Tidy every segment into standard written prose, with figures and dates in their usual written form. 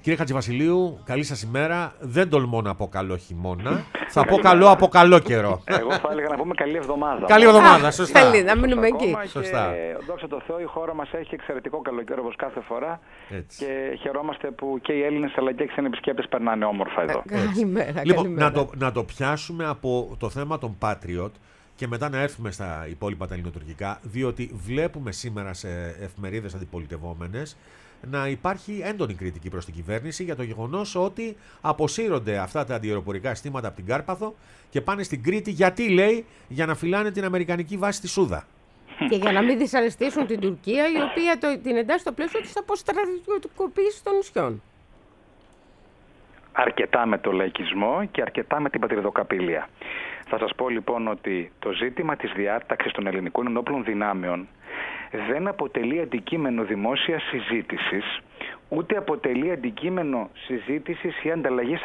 Κύριε Χατζηβασιλείου, καλή σας ημέρα. Δεν τολμώ να πω καλό χειμώνα. Θα πω καλό από καλό καιρό. Εγώ θα έλεγα να πούμε καλή εβδομάδα. Καλή εβδομάδα, σωστά. Καλή, να μείνουμε εκεί. Σωστά. Δόξα τω Θεώ, η χώρα μας έχει εξαιρετικό καλοκαίρι όπως κάθε φορά. Έτσι. Και χαιρόμαστε που και οι Έλληνες αλλά και οι ξένοι επισκέπτες περνάνε όμορφα εδώ. Καλημέρα. Λοιπόν, να το πιάσουμε από το θέμα των Patriot και μετά να έρθουμε στα υπόλοιπα τα ελληνοτουρκικά, διότι βλέπουμε σήμερα σε εφημερίδες αντιπολιτευόμενες να υπάρχει έντονη κριτική προς την κυβέρνηση για το γεγονός ότι αποσύρονται αυτά τα αντιαεροπορικά συστήματα από την Κάρπαθο και πάνε στην Κρήτη. Γιατί, λέει, για να φυλάνε την αμερικανική βάση στη Σούδα. Και για να μην δυσαρεστήσουν την Τουρκία, η οποία την εντάσσει στο πλαίσιο της αποστρατιωτικοποίησης των νησιών. Αρκετά με το λαϊκισμό και αρκετά με την πατριδοκαπηλεία. Θα σας πω λοιπόν ότι το ζήτημα της διάταξης των ελληνικών ενόπλων δυνάμεων δεν αποτελεί αντικείμενο δημόσιας συζήτησης, ούτε αποτελεί αντικείμενο συζήτησης ή ανταλλαγής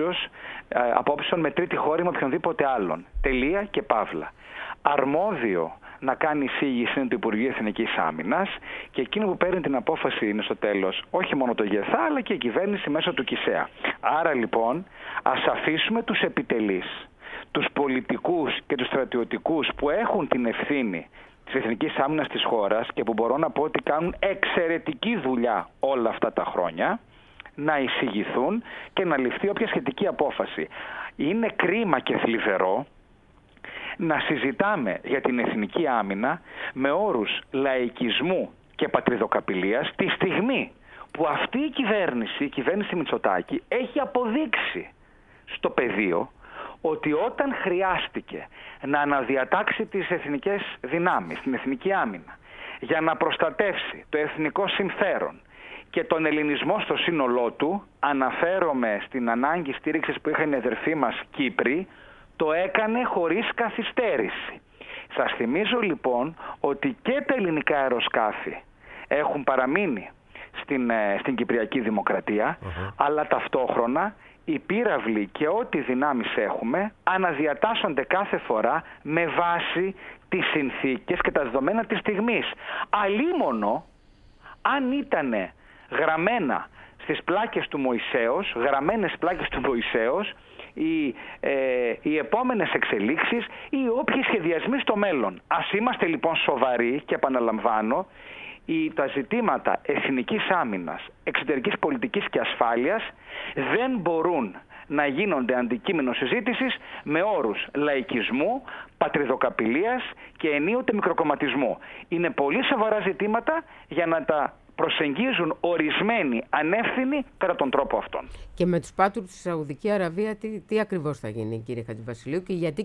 απόψεων με τρίτη χώρα ή με οποιονδήποτε άλλον. Τελεία και παύλα. Αρμόδιο να κάνει εισήγηση είναι το Υπουργείο Εθνικής Άμυνας και εκείνο που παίρνει την απόφαση είναι στο τέλος όχι μόνο το ΓΕΘΑ αλλά και η κυβέρνηση μέσω του ΚΙΣΕΑ. Άρα λοιπόν ας αφήσουμε τους επιτελείς, τους πολιτικούς και τους στρατιωτικούς που έχουν την ευθύνη της εθνικής άμυνας της χώρας και που μπορώ να πω ότι κάνουν εξαιρετική δουλειά όλα αυτά τα χρόνια, να εισηγηθούν και να ληφθεί όποια σχετική απόφαση. Είναι κρίμα και θλιβερό να συζητάμε για την εθνική άμυνα με όρους λαϊκισμού και πατριδοκαπηλείας τη στιγμή που αυτή η κυβέρνηση Μητσοτάκη έχει αποδείξει στο πεδίο ότι όταν χρειάστηκε να αναδιατάξει τις εθνικές δυνάμεις, την εθνική άμυνα, για να προστατεύσει το εθνικό συμφέρον και τον ελληνισμό στο σύνολό του, αναφέρομαι στην ανάγκη στήριξης που είχαν οι αδερφοί μας Κύπροι, το έκανε χωρίς καθυστέρηση. Σας θυμίζω λοιπόν ότι και τα ελληνικά αεροσκάφη έχουν παραμείνει στην Κυπριακή Δημοκρατία, αλλά ταυτόχρονα οι πύραυλοι και ό,τι δυνάμεις έχουμε αναδιατάσσονται κάθε φορά με βάση τις συνθήκες και τα δεδομένα της στιγμής. Αλίμονο αν ήτανε γραμμένα στις πλάκες του Μωυσέως, γραμμένες πλάκες του Μωυσέως, οι επόμενες εξελίξεις ή όποιοι σχεδιασμοί στο μέλλον. Ας είμαστε λοιπόν σοβαροί και επαναλαμβάνω, τα ζητήματα εθνικής άμυνας, εξωτερικής πολιτικής και ασφάλειας δεν μπορούν να γίνονται αντικείμενο συζήτησης με όρους λαϊκισμού, πατριδοκαπηλείας και ενίοτε μικροκομματισμού. Είναι πολύ σοβαρά ζητήματα για να τα προσεγγίζουν ορισμένοι ανεύθυνοι κατά τον τρόπο αυτόν. Και με τους Πάτρους στη Σαουδική Αραβία τι ακριβώς θα γίνει, κύριε Χατζηβασιλείου, και γιατί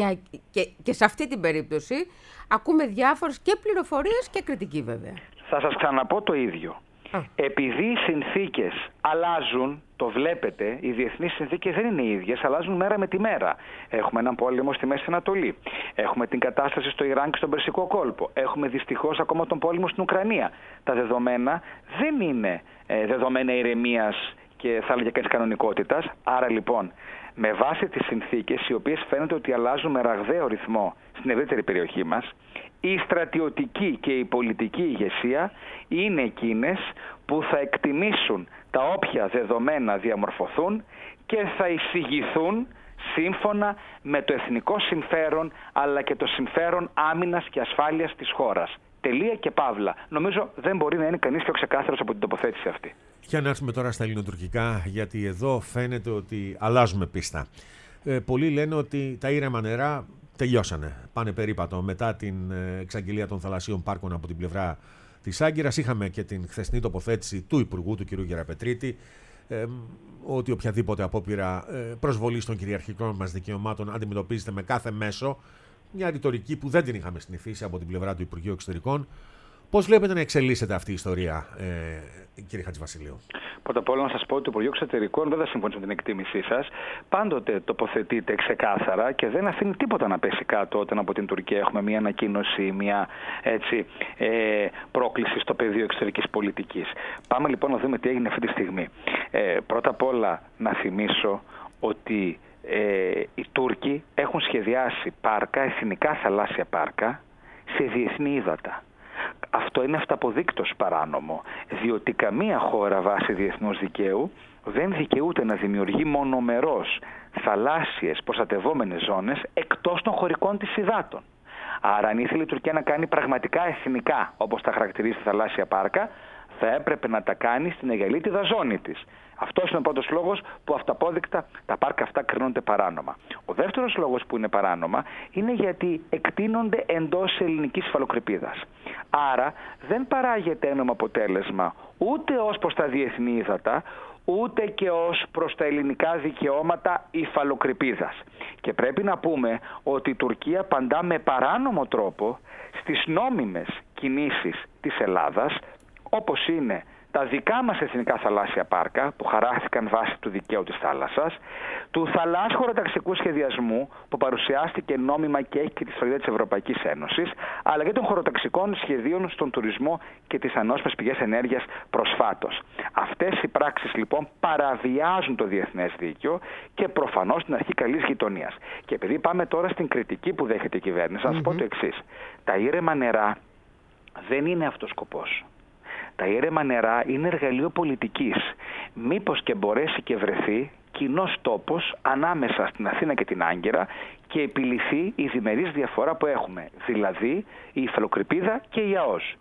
και σε αυτή την περίπτωση ακούμε διάφορες και πληροφορίες και κριτική βέβαια. Θα σας ξαναπώ το ίδιο. Επειδή οι συνθήκες αλλάζουν, το βλέπετε, οι διεθνείς συνθήκες δεν είναι οι ίδιες, αλλάζουν μέρα με τη μέρα. Έχουμε έναν πόλεμο στη Μέση Ανατολή. Έχουμε την κατάσταση στο Ιράν και στον Περσικό κόλπο. Έχουμε δυστυχώς ακόμα τον πόλεμο στην Ουκρανία. Τα δεδομένα δεν είναι δεδομένα ηρεμίας και θα έλεγε κανείς κανονικότητας. Άρα λοιπόν, με βάση τις συνθήκες, οι οποίες φαίνεται ότι αλλάζουν με ραγδαίο ρυθμό στην ευρύτερη περιοχή μας, η στρατιωτική και η πολιτική ηγεσία είναι εκείνες που θα εκτιμήσουν τα όποια δεδομένα διαμορφωθούν και θα εισηγηθούν σύμφωνα με το εθνικό συμφέρον αλλά και το συμφέρον άμυνας και ασφάλειας της χώρας. Τελεία και παύλα. Νομίζω δεν μπορεί να είναι κανείς πιο ξεκάθαρος από την τοποθέτηση αυτή. Για να έρθουμε τώρα στα ελληνοτουρκικά, γιατί εδώ φαίνεται ότι αλλάζουμε πίστα. Πολλοί λένε ότι τα ήρεμα νερά τελειώσανε. Πάνε περίπατο. Μετά την εξαγγελία των θαλασσίων πάρκων από την πλευρά της Άγκυρας, είχαμε και την χθεσινή τοποθέτηση του Υπουργού, του κ. Γεραπετρίτη, ότι οποιαδήποτε απόπειρα προσβολής των κυριαρχικών μας δικαιωμάτων αντιμετωπίζεται με κάθε μέσο. Μια ρητορική που δεν την είχαμε συνηθίσει από την πλευρά του Υπουργείου Εξωτερικών. Πώς βλέπετε να εξελίσσεται αυτή η ιστορία, κύριε Χατζηβασιλείου? Πρώτα απ' όλα να σας πω ότι το Υπουργείο Εξωτερικών δεν θα συμφωνήσω με την εκτίμησή σας. Πάντοτε τοποθετείται ξεκάθαρα και δεν αφήνει τίποτα να πέσει κάτω όταν από την Τουρκία έχουμε μια ανακοίνωση, μια πρόκληση στο πεδίο εξωτερικής πολιτικής. Πάμε λοιπόν να δούμε τι έγινε αυτή τη στιγμή. Πρώτα απ' όλα να θυμίσω ότι οι Τούρκοι έχουν σχεδιάσει πάρκα, εθνικά θαλάσσια πάρκα, σε διεθνή ύδατα. αυτό είναι αυταποδείκτως παράνομο, διότι καμία χώρα βάσει διεθνούς δικαίου δεν δικαιούται να δημιουργεί μονομερώς θαλάσσιες προστατευόμενες ζώνες εκτός των χωρικών της υδάτων. Άρα, αν ήθελε η Τουρκία να κάνει πραγματικά εθνικά, όπως τα χαρακτηρίζει τη θαλάσσια πάρκα, θα έπρεπε να τα κάνει στην αιγαλίτιδα ζώνη της. Αυτός είναι ο πρώτος λόγος που αυταπόδεικτα τα πάρκα αυτά κρίνονται παράνομα. Ο δεύτερος λόγος που είναι παράνομα είναι γιατί εκτείνονται εντός ελληνικής υφαλοκρηπίδας. Άρα δεν παράγεται ένομο αποτέλεσμα ούτε ως προς τα διεθνή ύδατα, ούτε και ως προς τα ελληνικά δικαιώματα υφαλοκρηπίδας. Και πρέπει να πούμε ότι η Τουρκία απαντά με παράνομο τρόπο στις νόμιμες κινήσεις της Ελλάδας, όπως είναι τα δικά μας εθνικά θαλάσσια πάρκα που χαράχθηκαν βάσει του δικαίου της θάλασσας, του θαλάσσιου χωροταξικού σχεδιασμού που παρουσιάστηκε νόμιμα και έχει και τη σφραγίδα της Ευρωπαϊκής Ένωσης, αλλά και των χωροταξικών σχεδίων στον τουρισμό και τις ανώσιμες πηγές ενέργειας προσφάτως. Αυτές οι πράξεις λοιπόν παραβιάζουν το διεθνές δίκαιο και προφανώς την αρχή καλής γειτονίας. Και επειδή πάμε τώρα στην κριτική που δέχεται η κυβέρνηση, να σας πω το εξής. Τα ήρεμα νερά δεν είναι αυτός ο σκοπός. Τα ήρεμα νερά είναι εργαλείο πολιτικής. Μήπως και μπορέσει και βρεθεί κοινός τόπος ανάμεσα στην Αθήνα και την Άγκυρα και επιληθεί η διμερής διαφορά που έχουμε, δηλαδή η υφαλοκρηπίδα και η ΑΟΣ.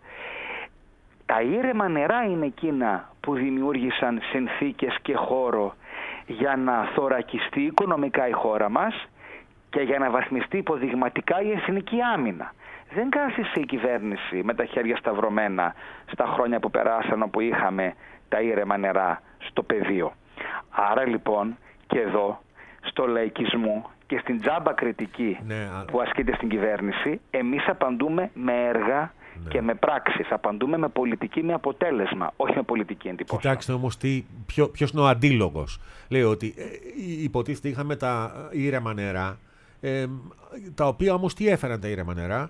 Τα ήρεμα νερά είναι εκείνα που δημιούργησαν συνθήκες και χώρο για να θωρακιστεί οικονομικά η χώρα μας και για να βαθμιστεί υποδειγματικά η εθνική άμυνα. Δεν κάθισε η κυβέρνηση με τα χέρια σταυρωμένα στα χρόνια που περάσαν όπου είχαμε τα ήρεμα νερά στο πεδίο. Άρα λοιπόν και εδώ στο λαϊκισμό και στην τζάμπα κριτική που ασκείται στην κυβέρνηση, εμείς απαντούμε με έργα και με πράξεις. Απαντούμε με πολιτική, με αποτέλεσμα, όχι με πολιτική εντυπώση. Κοιτάξτε όμως ποιος είναι ο αντίλογος. Λέει ότι υποτίθεται είχαμε τα ήρεμα νερά, τα οποία όμως τι έφεραν τα ήρεμα νερά?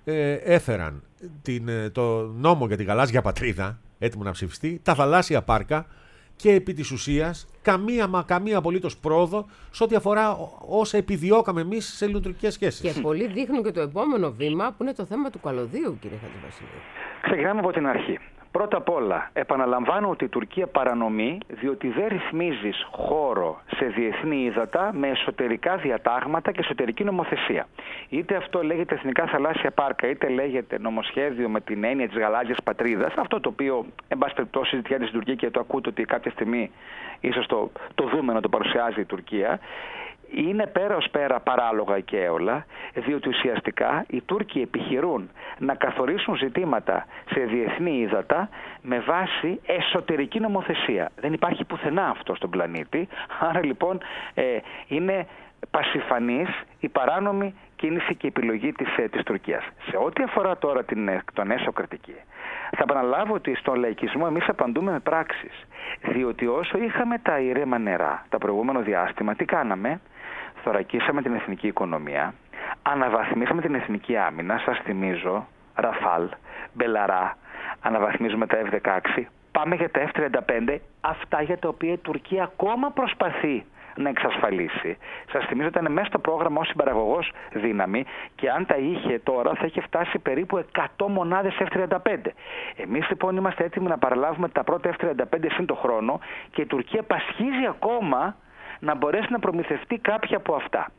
Έφεραν το νόμο για την γαλάζια πατρίδα, έτοιμο να ψηφιστεί, τα θαλάσσια πάρκα και επί της ουσίας καμία απολύτως πρόοδο σε ό,τι αφορά όσα επιδιώκαμε εμείς σε ελληνοτουρκικές σχέσεις. Και πολλοί δείχνουν και το επόμενο βήμα που είναι το θέμα του καλωδίου, κύριε Χατζηβασιλείου. Ξεκινάμε από την αρχή. Πρώτα απ' όλα, επαναλαμβάνω ότι η Τουρκία παρανομεί διότι δεν ρυθμίζει χώρο σε διεθνή ύδατα με εσωτερικά διατάγματα και εσωτερική νομοθεσία. Είτε αυτό λέγεται εθνικά θαλάσσια πάρκα, είτε λέγεται νομοσχέδιο με την έννοια της γαλάζιας πατρίδας, αυτό το οποίο, εν πάση περιπτώσει, συζητιάται στην Τουρκία και το ακούτε ότι κάποια στιγμή ίσως το δούμε να το παρουσιάζει η Τουρκία. Είναι πέρα ως πέρα παράλογα και έολα, διότι ουσιαστικά οι Τούρκοι επιχειρούν να καθορίσουν ζητήματα σε διεθνή ύδατα με βάση εσωτερική νομοθεσία. Δεν υπάρχει πουθενά αυτό στον πλανήτη, άρα λοιπόν είναι πασιφανής η παράνομη κίνηση και επιλογή της Τουρκίας. Σε ό,τι αφορά τώρα τον έσω κριτική, θα επαναλάβω ότι στον λαϊκισμό εμείς απαντούμε με πράξεις. Διότι όσο είχαμε τα ήρεμα νερά τα προηγούμενο διάστημα, τι κάναμε? Θωρακίσαμε την εθνική οικονομία, αναβαθμίσαμε την εθνική άμυνα, σας θυμίζω, Ραφάλ, Μπελαρά, αναβαθμίζουμε τα F-16, πάμε για τα F-35, αυτά για τα οποία η Τουρκία ακόμα προσπαθεί να εξασφαλίσει. Σας θυμίζω ότι ήταν μέσα στο πρόγραμμα ως συμπαραγωγός δύναμη και αν τα είχε τώρα θα είχε φτάσει περίπου 100 μονάδες F-35. Εμείς λοιπόν είμαστε έτοιμοι να παραλάβουμε τα πρώτα F-35 σύν το χρόνο και η Τουρκία πασχίζει ακόμα να μπορέσει να προμηθευτεί κάποια από αυτά.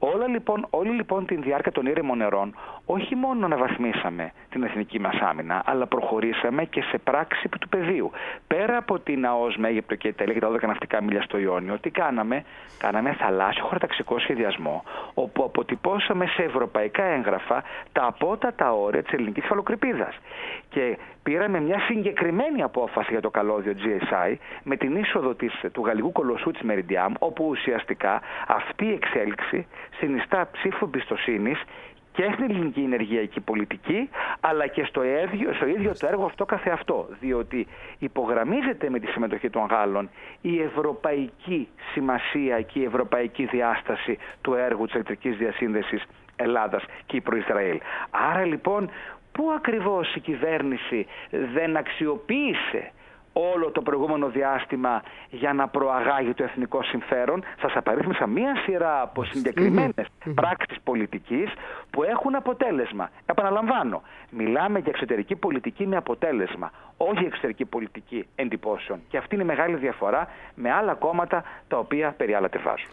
Όλη λοιπόν την διάρκεια των ήρεμων νερών, όχι μόνο αναβαθμίσαμε την εθνική μας άμυνα, αλλά προχωρήσαμε και σε πράξη του πεδίου. Πέρα από την ΑΟΣ με Αίγυπτο και Ιταλία και τα 12 ναυτικά μίλια στο Ιόνιο, τι κάναμε? Κάναμε θαλάσσιο χωροταξικό σχεδιασμό, όπου αποτυπώσαμε σε ευρωπαϊκά έγγραφα τα απότατα όρια της ελληνικής υφαλοκρηπίδας. Και πήραμε μια συγκεκριμένη απόφαση για το καλώδιο GSI με την είσοδο του γαλλικού κολοσσού της Meridiam, όπου ουσιαστικά αυτή η εξέλιξη συνιστά ψήφο εμπιστοσύνης και στην ελληνική ενεργειακή πολιτική, αλλά και στο ίδιο το έργο αυτό καθεαυτό. Διότι υπογραμμίζεται με τη συμμετοχή των Γάλλων η ευρωπαϊκή σημασία και η ευρωπαϊκή διάσταση του έργου της ηλεκτρικής διασύνδεσης Ελλάδας Κύπρου-Ισραήλ. Άρα λοιπόν, πού ακριβώς η κυβέρνηση δεν αξιοποίησε όλο το προηγούμενο διάστημα για να προαγάγει το εθνικό συμφέρον. Σας απαρίθμησα μία σειρά από συγκεκριμένες πράξεις πολιτικής που έχουν αποτέλεσμα. Επαναλαμβάνω, μιλάμε για εξωτερική πολιτική με αποτέλεσμα, όχι εξωτερική πολιτική εντυπώσεων. Και αυτή είναι η μεγάλη διαφορά με άλλα κόμματα τα οποία περιάλατε βάζουν.